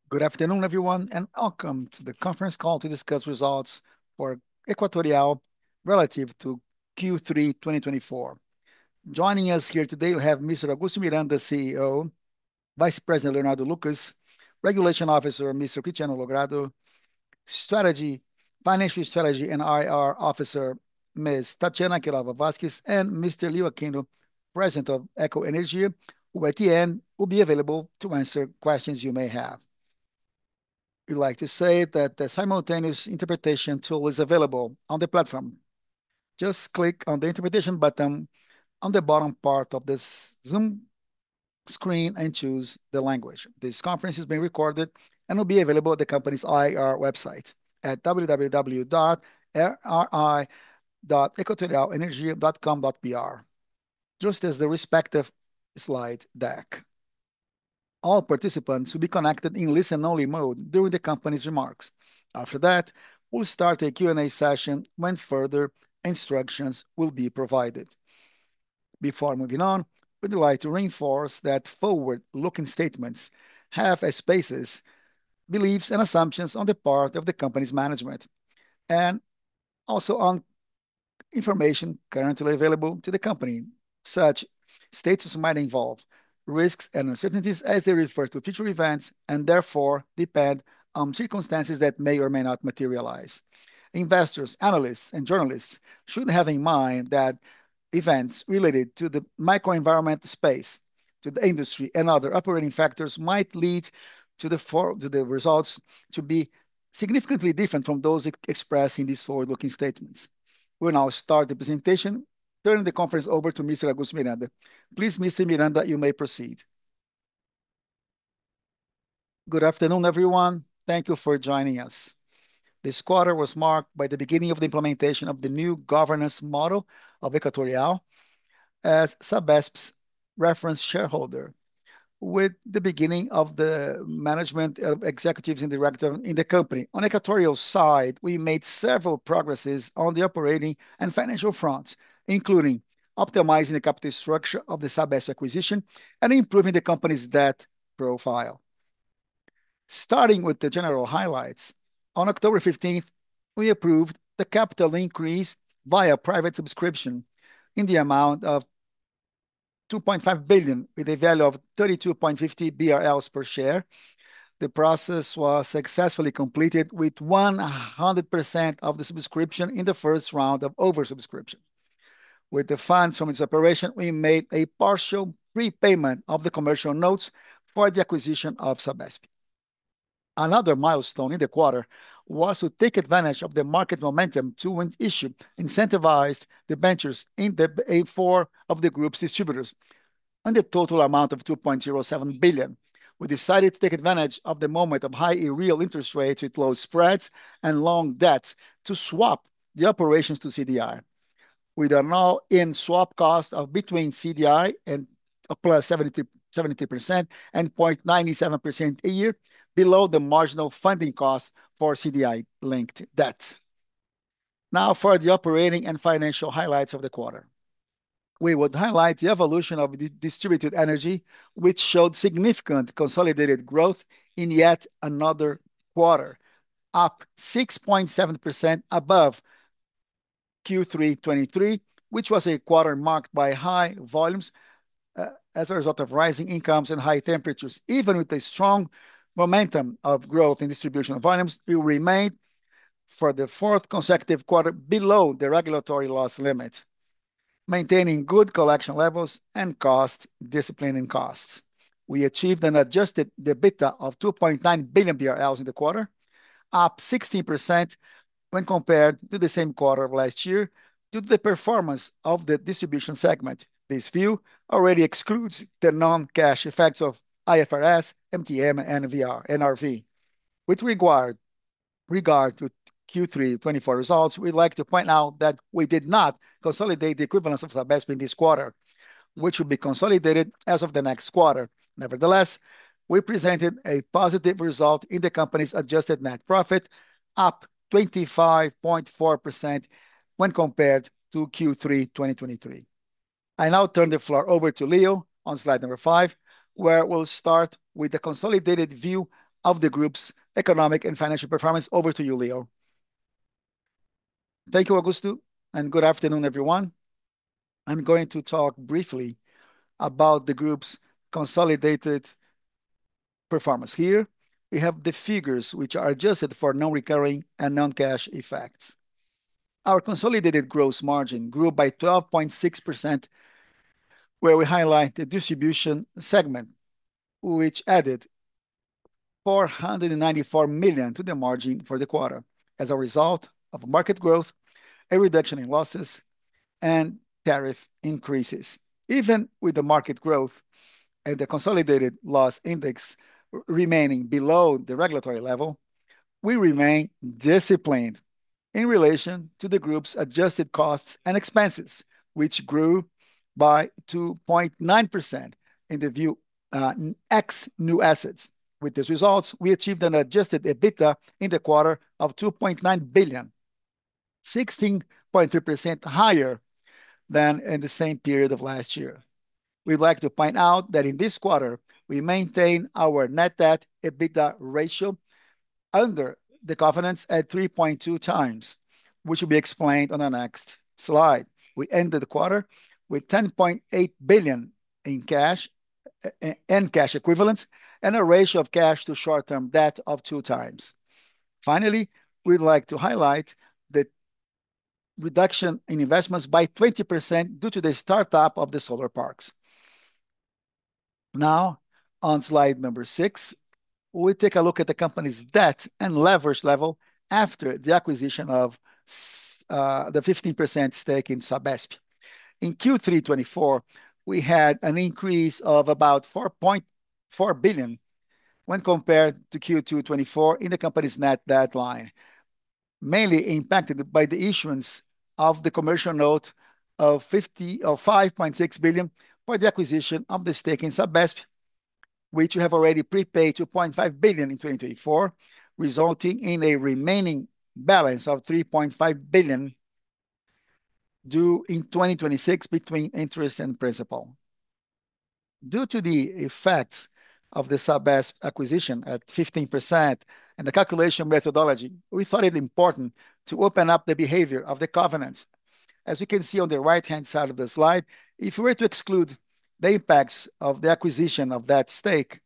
Good afternoon, everyone, and welcome to the conference call to discuss results for Equatorial relative to Q3 2024. Joining us here today, we have Mr. Augusto Miranda, CEO, Vice President Leonardo Lucas, Regulation Officer Mr. Cristiano Logrado, Financial Strategy and IR Officer Ms. Tatiana Quirova Vasquez, and Mr. Leo Aquino, President of Eco Energia, who at the end will be available to answer questions you may have. We'd like to say that the simultaneous interpretation tool is available on the platform. Just click on the interpretation button on the bottom part of this Zoom screen and choose the language. This conference is being recorded and will be available at the company's IR website at www.rri.equatorialenergia.com.br, just as the respective slide deck. All participants will be connected in listen-only mode during the company's remarks. After that, we'll start a Q&A session when further instructions will be provided. Before moving on, we'd like to reinforce that forward-looking statements have as basis beliefs and assumptions on the part of the company's management, and also on information currently available to the company. Such statements might involve risks and uncertainties as they refer to future events and therefore depend on circumstances that may or may not materialize. Investors, analysts, and journalists should have in mind that events related to the microenvironment space, to the industry, and other operating factors might lead to the results to be significantly different from those expressed in these forward-looking statements. We'll now start the presentation, turning the conference over to Mr. Augusto Miranda. Please, Mr. Miranda, you may proceed. Good afternoon, everyone. Thank you for joining us. This quarter was marked by the beginning of the implementation of the new governance model of Equatorial as Sabesp's reference shareholder, with the beginning of the management of executives and directors in the company. On Equatorial's side, we made several progresses on the operating and financial fronts, including optimizing the capital structure of the Sabesp acquisition and improving the company's debt profile. Starting with the general highlights, on October 15th, we approved the capital increase via private subscription in the amount of 2.5 billion, with a value of 32.50 BRL per share. The process was successfully completed with 100% of the subscription in the first round of oversubscription. With the funds from its operation, we made a partial prepayment of the commercial notes for the acquisition of Sabesp. Another milestone in the quarter was to take advantage of the market momentum to issue incentivized debentures in the four of the group's distributors, and the total amount of 2.07 billion. We decided to take advantage of the moment of high real interest rates with low spreads and long debts to swap the operations to CDI. With an all-in swap cost of between CDI and plus 73% and 0.97% a year, below the marginal funding cost for CDI-linked debt. Now for the operating and financial highlights of the quarter. We would highlight the evolution of the distributed energy, which showed significant consolidated growth in yet another quarter, up 6.7% above Q3 23, which was a quarter marked by high volumes as a result of rising incomes and high temperatures. Even with a strong momentum of growth in distribution volumes, it remained for the fourth consecutive quarter below the regulatory loss limit, maintaining good collection levels and cost discipline in costs. We achieved an adjusted EBITDA of 2.9 billion BRL in the quarter, up 16% when compared to the same quarter of last year due to the performance of the distribution segment. This view already excludes the non-cash effects of IFRS, MTM, and NRV. With regard to Q3 24 results, we'd like to point out that we did not consolidate the equivalence of Sabesp in this quarter, which will be consolidated as of the next quarter. Nevertheless, we presented a positive result in the company's adjusted net profit, up 25.4% when compared to Q3 2023. I now turn the floor over to Leo on slide number 5, where we'll start with the consolidated view of the group's economic and financial performance. Over to you, Leo. Thank you, Augusto, and good afternoon, everyone. I'm going to talk briefly about the group's consolidated performance. Here, we have the figures which are adjusted for non-recurring and non-cash effects. Our consolidated gross margin grew by 12.6%, where we highlight the distribution segment, which added 494 million to the margin for the quarter as a result of market growth, a reduction in losses, and tariff increases. Even with the market growth and the consolidated loss index remaining below the regulatory level, we remain disciplined in relation to the group's adjusted costs and expenses, which grew by 2.9% in the view ex new assets. With these results, we achieved an adjusted EBITDA in the quarter of 2.9 billion, 16.3% higher than in the same period of last year. We'd like to point out that in this quarter, we maintain our net debt EBITDA ratio under the covenants at 3.2 times, which will be explained on the next slide. We ended the quarter with 10.8 billion in cash and cash equivalents, and a ratio of cash to short-term debt of 2 times. Finally, we'd like to highlight the reduction in investments by 20% due to the startup of the solar parks. Now, on slide number 6, we take a look at the company's debt and leverage level after the acquisition of the 15% stake in Sabesp. In Q3 2024, we had an increase of about 4.4 billion when compared to Q2 2024 in the company's net debt line, mainly impacted by the issuance of the commercial note of 5.6 billion for the acquisition of the stake in Sabesp, which we have already prepaid 2.5 billion in 2024, resulting in a remaining balance of 3.5 billion due in 2026 between interest and principal. Due to the effects of the Sabesp acquisition at 15% and the calculation methodology, we thought it important to open up the behavior of the covenants. As you can see on the right-hand side of the slide, if we were to exclude the impacts of the acquisition of that stake,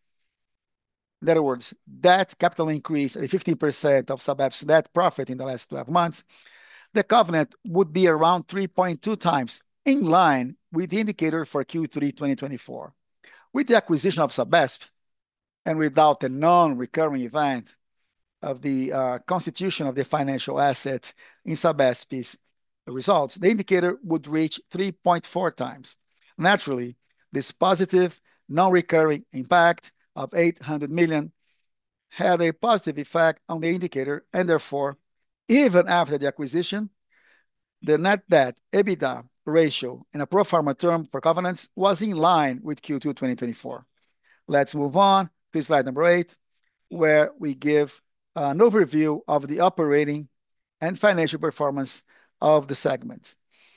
in other words, that capital increase at 15% of Sabesp's net profit in the last 12 months, the covenant would be around 3.2 times, in line with the indicator for Q3 2024. With the acquisition of Sabesp, and without the non-recurring event of the constitution of the financial asset in Sabesp's results, the indicator would reach 3.4 times. Naturally, this positive non-recurring impact of 800 million had a positive effect on the indicator, and therefore, even after the acquisition, the net debt EBITDA ratio in a pro forma term for covenants was in line with Q2 2024. Let's move on to slide number 8, where we give an overview of the operating and financial performance of the segment.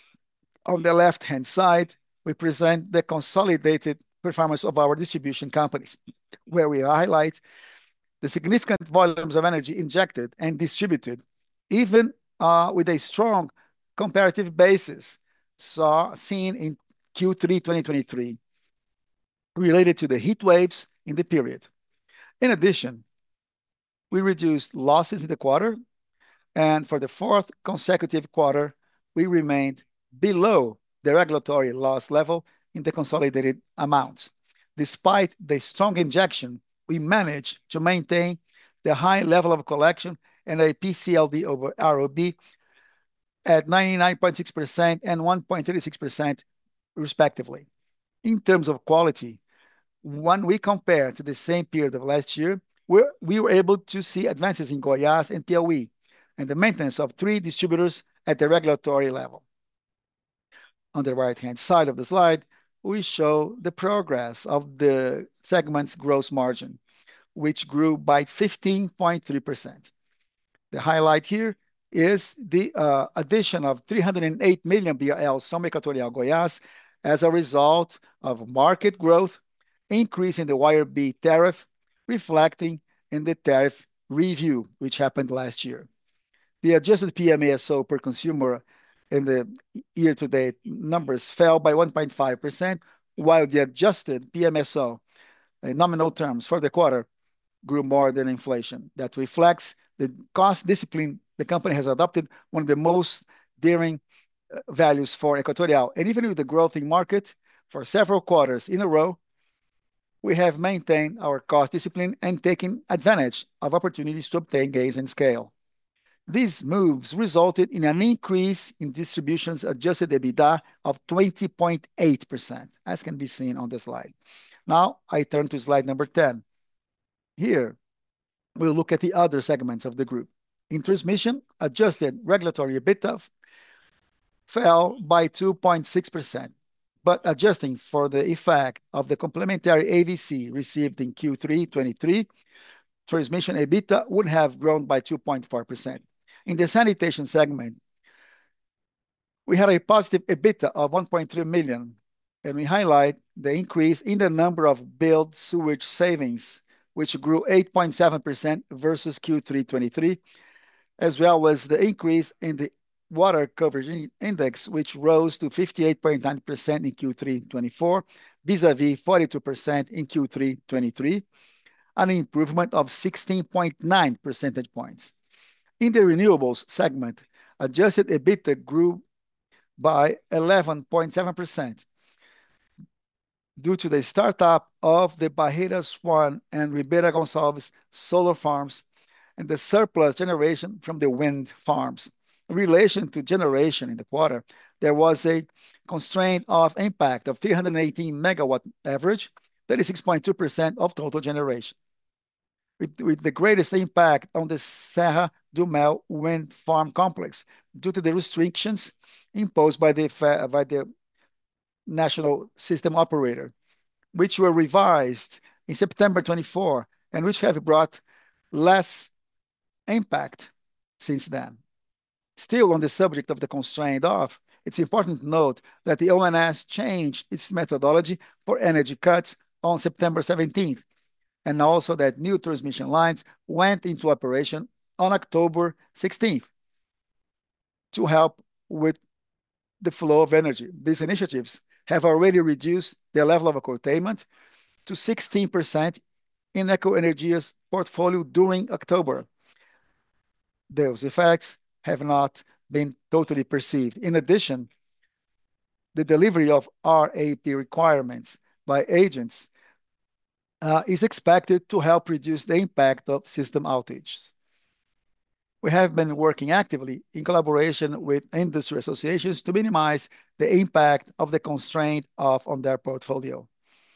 On the left-hand side, we present the consolidated performance of our distribution companies, where we highlight the significant volumes of energy injected and distributed, even with a strong comparative basis seen in Q3 2023, related to the heat waves in the period. In addition, we reduced losses in the quarter, and for the fourth consecutive quarter, we remained below the regulatory loss level in the consolidated amounts. Despite the strong injection, we managed to maintain the high level of collection and a PCLD over ROB at 99.6% and 1.36% respectively. In terms of quality, when we compare to the same period of last year, we were able to see advances in Goiás and Piauí, and the maintenance of 3 distributors at the regulatory level. On the right-hand side of the slide, we show the progress of the segment's gross margin, which grew by 15.3%. The highlight here is the addition of 308 million BRL from Equatorial Goiás as a result of market growth, increase in the wire B tariff, reflecting in the tariff review, which happened last year. The adjusted PMSO per consumer in the year-to-date numbers fell by 1.5%, while the adjusted PMSO in nominal terms for the quarter grew more than inflation. That reflects the cost discipline the company has adopted, one of the most daring values for Equatorial. And even with the growth in market for several quarters in a row, we have maintained our cost discipline and taken advantage of opportunities to obtain gains in scale. These moves resulted in an increase in distributions adjusted EBITDA of 20.8%, as can be seen on the slide. Now I turn to slide number 10. Here, we'll look at the other segments of the group. In transmission, adjusted regulatory EBITDA fell by 2.6%, but adjusting for the effect of the complementary AVC received in Q3 2023, transmission EBITDA would have grown by 2.4%. In the sanitation segment, we had a positive EBITDA of 1.3 million, and we highlight the increase in the number of billed sewage savings, which grew 8.7% versus Q3 2023, as well as the increase in the water coverage index, which rose to 58.9% in Q3 2024, vis-à-vis 42% in Q3 2023, an improvement of 16.9 percentage points. In the renewables segment, adjusted EBITDA grew by 11.7% due to the startup of the Barreiras 1 and Ribeira Gonçalves solar farms and the surplus generation from the wind farms. In relation to generation in the quarter, there was a constraint of impact of 318 megawatt average, 36.2% of total generation, with the greatest impact on the Serra do Mel wind farm complex due to the restrictions imposed by the national system operator, which were revised in September 24 and which have brought less impact since then. Still on the subject of the constraint of, it's important to note that the ONS changed its methodology for energy cuts on September 17th, and also that new transmission lines went into operation on October 16th to help with the flow of energy. These initiatives have already reduced the level of curtailment to 16% in Ecoenergia's portfolio during October. Those effects have not been totally perceived. In addition, the delivery of RAP requirements by agents is expected to help reduce the impact of system outages. We have been working actively in collaboration with industry associations to minimize the impact of the constraint on their portfolio.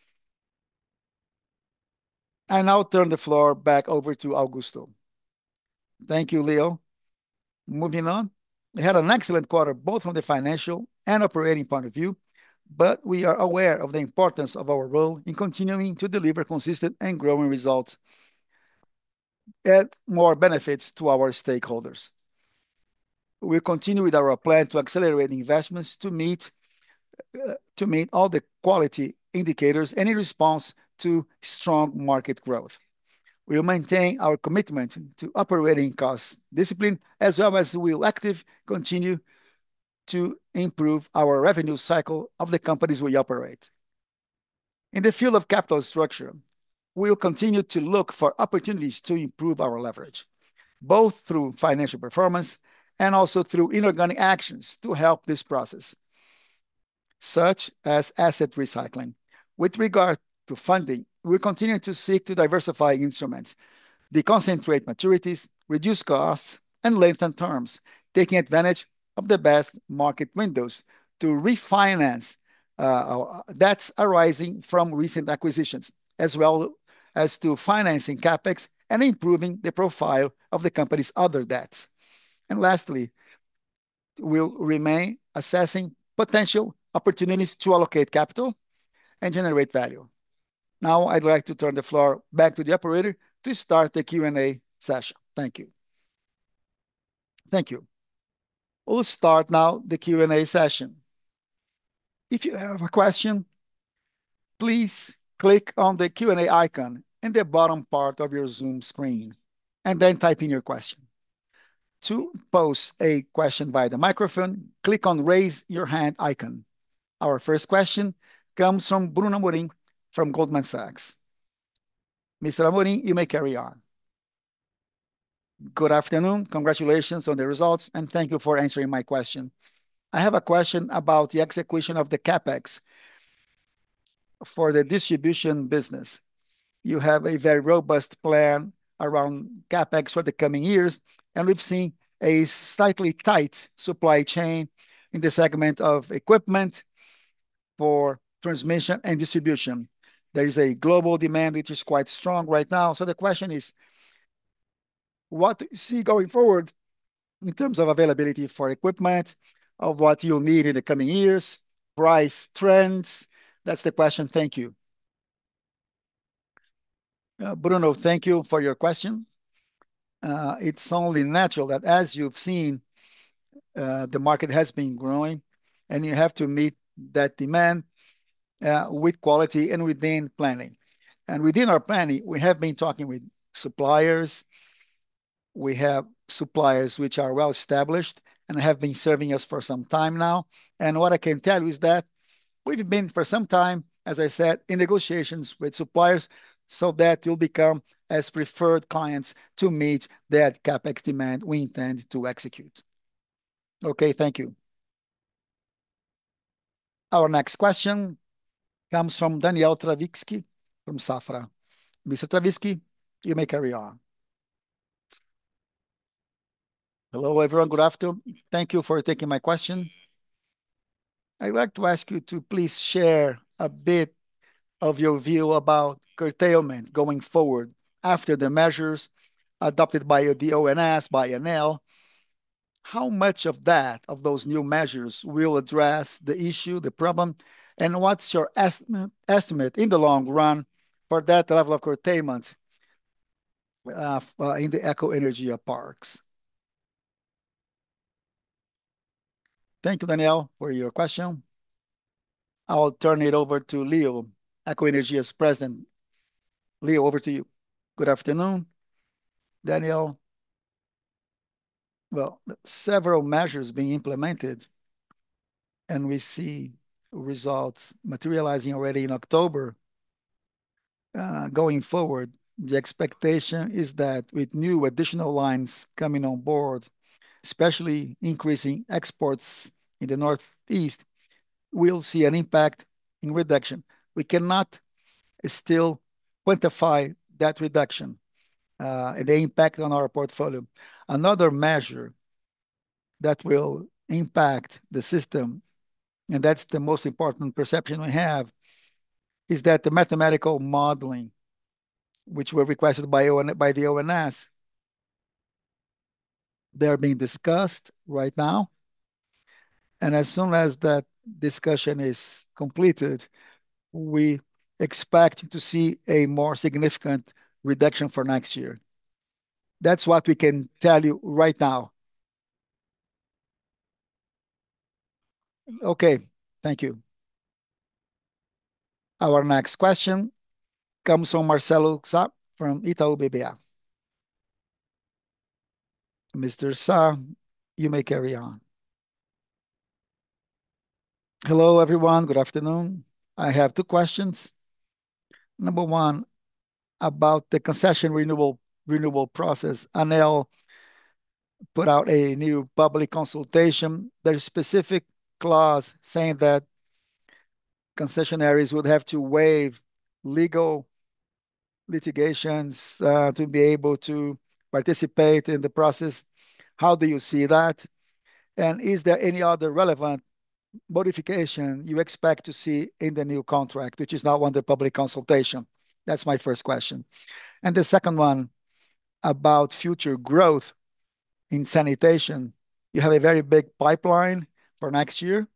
I now turn the floor back over to Augusto. Thank you, Leo. Moving on, we had an excellent quarter, both from the financial and operating point of view, but we are aware of the importance of our role in continuing to deliver consistent and growing results and more benefits to our stakeholders. We'll continue with our plan to accelerate investments to meet all the quality indicators and in response to strong market growth. We'll maintain our commitment to operating cost discipline, as well as we'll continue to improve our revenue cycle of the companies we operate. In the field of capital structure, we'll continue to look for opportunities to improve our leverage, both through financial performance and also through inorganic actions to help this process, such as asset recycling. With regard to funding, we'll continue to seek to diversify instruments, deconcentrate maturities, reduce costs, and lengthen terms, taking advantage of the best market windows to refinance debts arising from recent acquisitions, as well as to financing CapEx and improving the profile of the company's other debts. And lastly, we'll remain assessing potential opportunities to allocate capital and generate value. Now, I'd like to turn the floor back to the operator to start the Q&A session. Thank you. Thank you. We'll start now the Q&A session. If you have a question, please click on the Q&A icon in the bottom part of your Zoom screen, and then type in your question. To pose a question via the microphone, click on Raise Your Hand icon. Our first question comes from Bruno Amorim from Goldman Sachs. Mr. Amorim, you may carry on. Good afternoon. Congratulations on the results, and thank you for answering my question. I have a question about the execution of the CapEx for the distribution business. You have a very robust plan around CapEx for the coming years, and we've seen a slightly tight supply chain in the segment of equipment for transmission and distribution. There is a global demand which is quite strong right now. So the question is, what do you see going forward in terms of availability for equipment, of what you'll need in the coming years, price trends? That's the question. Thank you. Bruno, thank you for your question. It's only natural that as you've seen, the market has been growing, and you have to meet that demand with quality and within planning. And within our planning, we have been talking with suppliers. We have suppliers which are well established and have been serving us for some time now. And what I can tell you is that we've been for some time, as I said, in negotiations with suppliers so that you'll become as preferred clients to meet that CapEx demand we intend to execute. Okay, thank you. Our next question comes from Daniel Travitzky from Safra. Mr. Travitzky, you may carry on. Hello, everyone. Good afternoon. Thank you for taking my question. I'd like to ask you to please share a bit of your view about curtailment going forward after the measures adopted by the ONS, by ANEEL. How much of those new measures will address the issue, the problem, and what's your estimate in the long run for that level of curtailment in the Eco Energia parks? Thank you, Daniel, for your question. I'll turn it over to Leo, Eco Energia's president. Leo, over to you. Good afternoon, Daniel. Well, several measures being implemented, and we see results materializing already in October. Going forward, the expectation is that with new additional lines coming on board, especially increasing exports in the Northeast, we'll see an impact in reduction. We cannot still quantify that reduction and the impact on our portfolio. Another measure that will impact the system, and that's the most important perception we have, is that the mathematical modeling, which were requested by the ONS, they're being discussed right now. And as soon as that discussion is completed, we expect to see a more significant reduction for next year. That's what we can tell you right now. Okay, thank you. Our next question comes from Marcelo Sá from Itaú BBA. Mr. Sá, you may carry on. Hello, everyone. Good afternoon. I have two questions. Number one, about the concession renewal process. ANEEL put out a new public consultation. There's a specific clause saying that concessionaires would have to waive legal litigations to be able to participate in the process. How do you see that? And is there any other relevant modification you expect to see in the new contract, which is now under public consultation? That's my first question. And the second one, about future growth in sanitation. You have a very big pipeline for next year.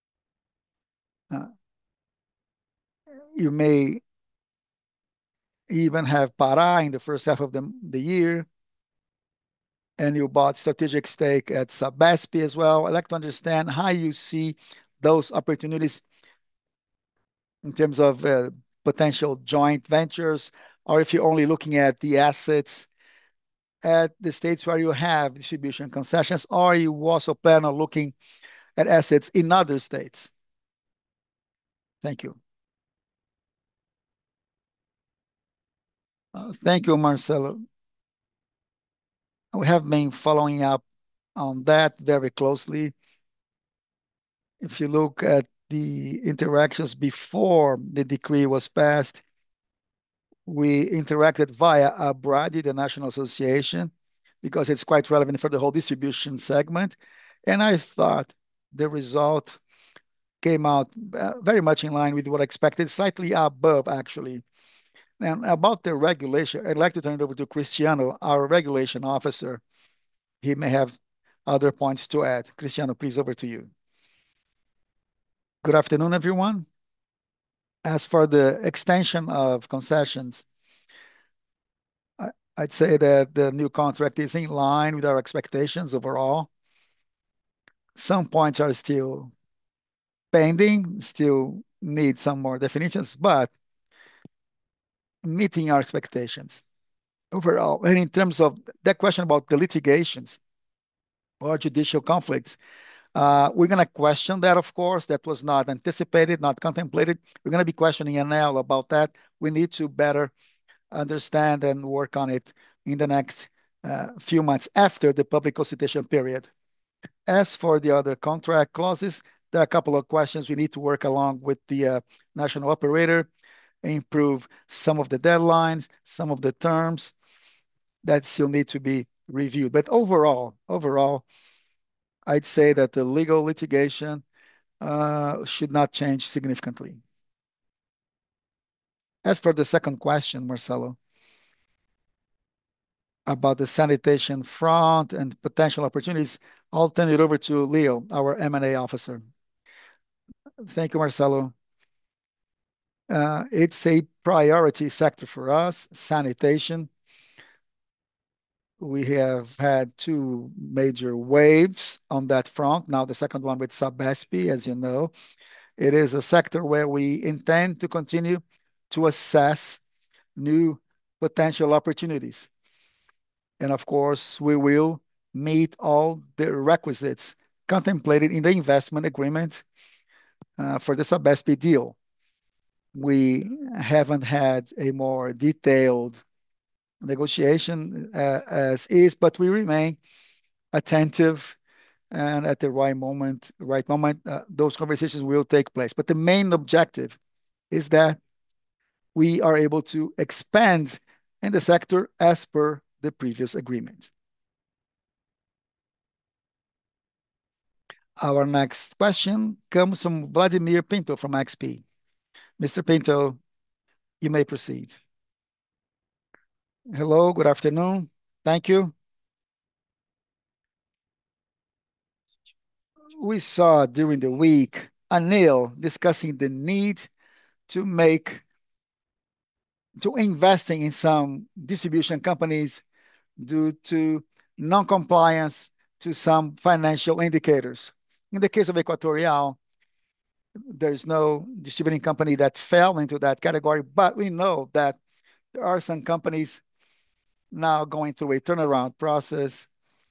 You may even have Pará in the first half of the year, and you bought strategic stake at Sabesp as well. I'd like to understand how you see those opportunities in terms of potential joint ventures, or if you're only looking at the assets at the states where you have distribution concessions, or you also plan on looking at assets in other states? Thank you. Thank you, Marcelo. We have been following up on that very closely. If you look at the interactions before the decree was passed, we interacted via ABRADE, the National Association, because it's quite relevant for the whole distribution segment. And I thought the result came out very much in line with what I expected, slightly above, actually. And about the regulation, I'd like to turn it over to Cristiano, our regulation officer. He may have other points to add. Cristiano, please, over to you. Good afternoon, everyone. As for the extension of concessions, I'd say that the new contract is in line with our expectations overall. Some points are still pending, still need some more definitions, but meeting our expectations overall. And in terms of that question about the litigations or judicial conflicts, we're going to question that, of course. That was not anticipated, not contemplated. We're going to be questioning ANEEL about that. We need to better understand and work on it in the next few months after the public consultation period. As for the other contract clauses, there are a couple of questions we need to work along with the national operator, improve some of the deadlines, some of the terms that still need to be reviewed. But overall, I'd say that the legal litigation should not change significantly. As for the second question, Marcelo, about the sanitation front and potential opportunities, I'll turn it over to Leo, our M&A officer. Thank you, Marcelo. It's a priority sector for us, sanitation. We have had two major waves on that front. Now, the second one with Sabesp, as you know. It is a sector where we intend to continue to assess new potential opportunities. And of course, we will meet all the requisites contemplated in the investment agreement for the Sabesp deal. We haven't had a more detailed negotiation as is, but we remain attentive, and at the right moment, those conversations will take place. But the main objective is that we are able to expand in the sector as per the previous agreement. Our next question comes from Vladimir Pinto from XP. Mr. Pinto, you may proceed. Hello, good afternoon. Thank you. We saw during the week ANEEL discussing the need to investing in some distribution companies due to non-compliance to some financial indicators. In the case of Equatorial, there's no distributing company that fell into that category, but we know that there are some companies now going through a turnaround process,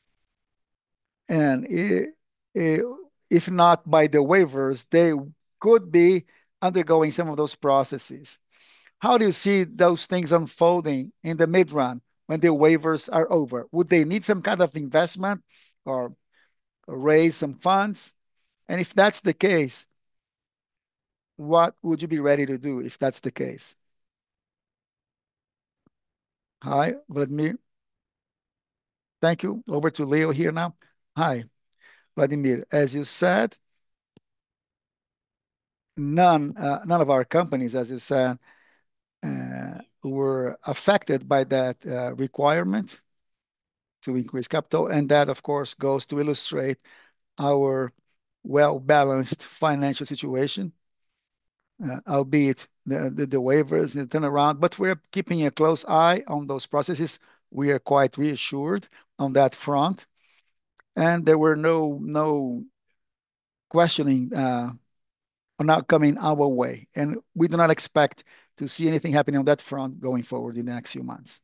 and if not by the waivers, they could be undergoing some of those processes. How do you see those things unfolding in the mid-run when the waivers are over? Would they need some kind of investment or raise some funds? And if that's the case, what would you be ready to do if that's the case? Hi, Vladimir. Thank you. Over to Leo here now. Hi, Vladimir. As you said, none of our companies, as you said, were affected by that requirement to increase capital, and that, of course, goes to illustrate our well-balanced financial situation, albeit the waivers and the turnaround, but we're keeping a close eye on those processes. We are quite reassured on that front, and there were no questioning not coming our way, and we do not expect to see anything happening on that front going forward in the next few months.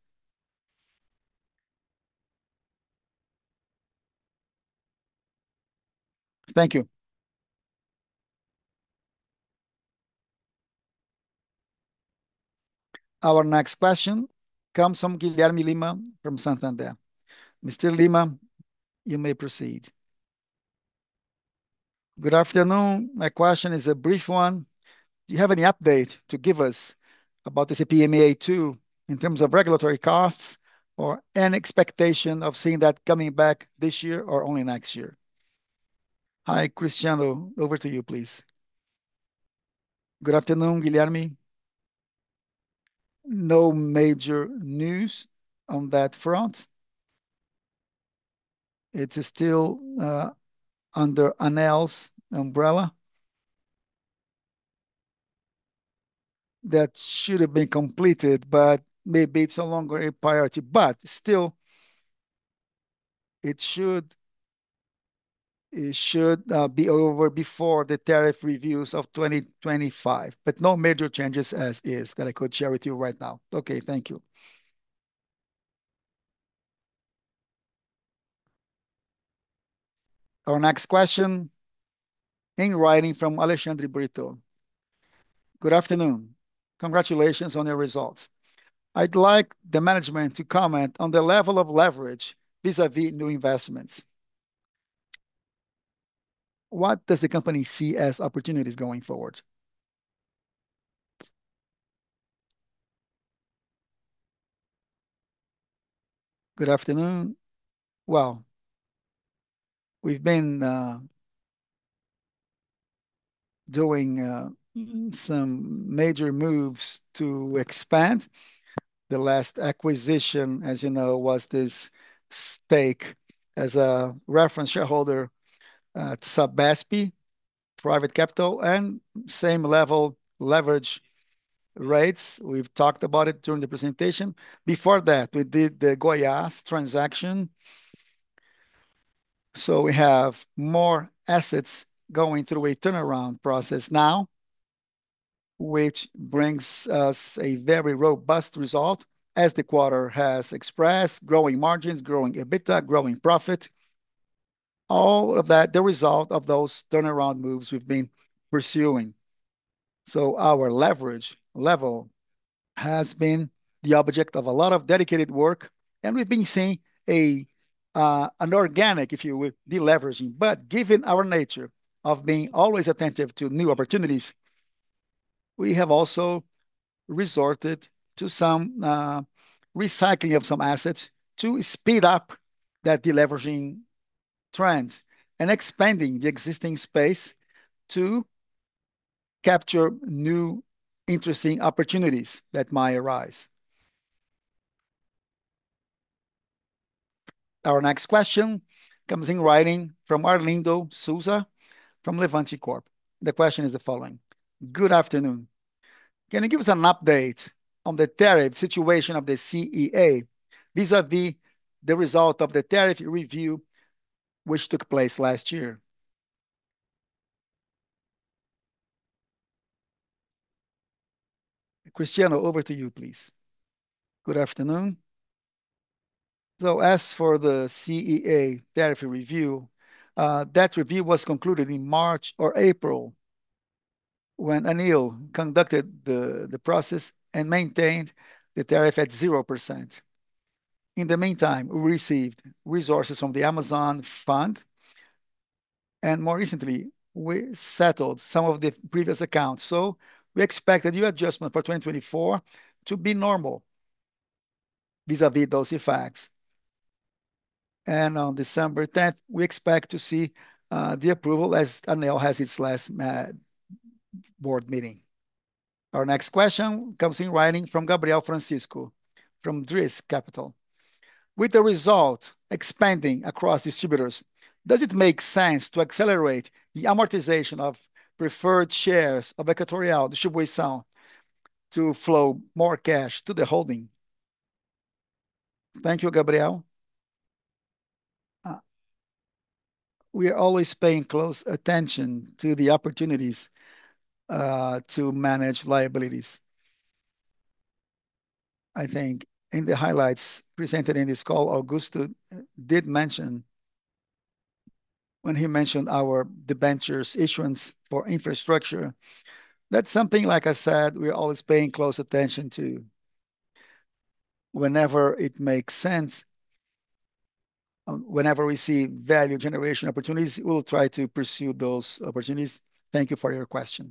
Thank you. Our next question comes from Guilherme Lima from Santander. Mr. Lima, you may proceed. Good afternoon. My question is a brief one. Do you have any update to give us about the CPMA2 in terms of regulatory costs or any expectation of seeing that coming back this year or only next year? Hi, Cristiano. Over to you, please. Good afternoon, Guilherme. No major news on that front. It's still under ANEEL's umbrella. That should have been completed, but maybe it's no longer a priority. But still, it should be over before the tariff reviews of 2025. But no major changes as is that I could share with you right now. Okay, thank you. Our next question in writing from Alexandre Brito. Good afternoon. Congratulations on your results. I'd like the management to comment on the level of leverage vis-à-vis new investments. What does the company see as opportunities going forward? Good afternoon. Well, we've been doing some major moves to expand. The last acquisition, as you know, was this stake as a reference shareholder at Sabesp Private Capital and same level leverage rates. We've talked about it during the presentation. Before that, we did the Goiás transaction. So we have more assets going through a turnaround process now, which brings us a very robust result as the quarter has expressed, growing margins, growing EBITDA, growing profit. All of that, the result of those turnaround moves we've been pursuing. So our leverage level has been the object of a lot of dedicated work, and we've been seeing an organic, if you will, deleveraging. But given our nature of being always attentive to new opportunities, we have also resorted to some recycling of some assets to speed up that deleveraging trend and expanding the existing space to capture new interesting opportunities that might arise. Our next question comes in writing from Arlindo Souza from Levante Corp. The question is the following. Good afternoon. Can you give us an update on the tariff situation of the CEA vis-à-vis the result of the tariff review which took place last year? Cristiano, over to you, please. Good afternoon. So as for the CEA tariff review, that review was concluded in March or April when ANEEL conducted the process and maintained the tariff at 0%. In the meantime, we received resources from the Amazon Fund, and more recently, we settled some of the previous accounts. So we expect a new adjustment for 2024 to be normal vis-à-vis those effects. And on December 10th, we expect to see the approval as ANEEL has its last board meeting. Our next question comes in writing from Gabriel Francisco from Dries Capital. With the result expanding across distributors, does it make sense to accelerate the amortization of preferred shares of Equatorial Distribuição to flow more cash to the holding? Thank you, Gabriel. We are always paying close attention to the opportunities to manage liabilities. I think in the highlights presented in this call, Augusto did mention when he mentioned our debentures issuance for infrastructure. That's something, like I said, we're always paying close attention to. Whenever it makes sense, whenever we see value generation opportunities, we'll try to pursue those opportunities. Thank you for your question.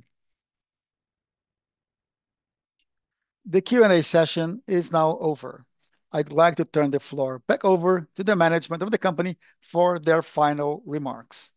The Q&A session is now over. I'd like to turn the floor back over to the management of the company for their final remarks.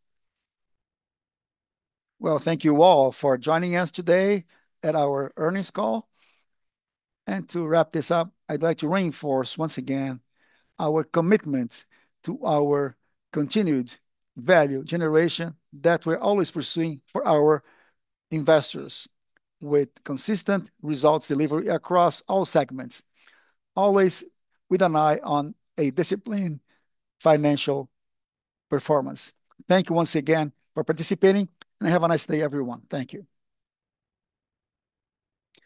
Well, thank you all for joining us today at our earnings call. And to wrap this up, I'd like to reinforce once again our commitment to our continued value generation that we're always pursuing for our investors with consistent results delivery across all segments, always with an eye on a disciplined financial performance. Thank you once again for participating, and have a nice day, everyone. Thank you.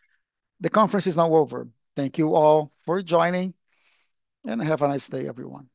The conference is now over. Thank you all for joining, and have a nice day, everyone.